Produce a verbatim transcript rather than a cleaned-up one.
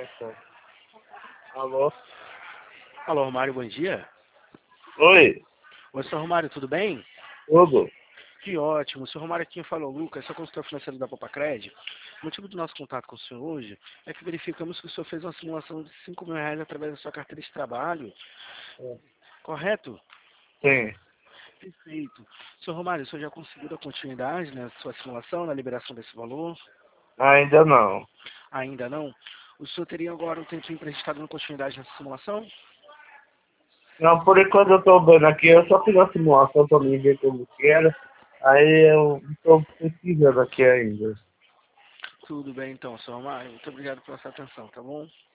Então. Alô? Alô, Romário, bom dia. Oi, Oi, senhor Romário, tudo bem? tudo? Que ótimo. O senhor Romário aqui falou, Lucas, sou consultor financeiro da Popacred. O motivo do nosso contato com o senhor hoje é que verificamos que o senhor fez uma simulação de cinco mil reais através da sua carteira de trabalho, correto? Sim. Perfeito. Senhor Romário, o senhor já conseguiu a continuidade na sua simulação, na liberação desse valor? Ainda não. Ainda não? O senhor teria agora um tempinho para estar dando continuidade nessa simulação? Não, por enquanto eu tô vendo aqui, eu só fiz a simulação pra mim ver como que era. Aí eu tô pesquisando aqui ainda. Tudo bem então, senhor Romário. Muito obrigado pela sua atenção, tá bom?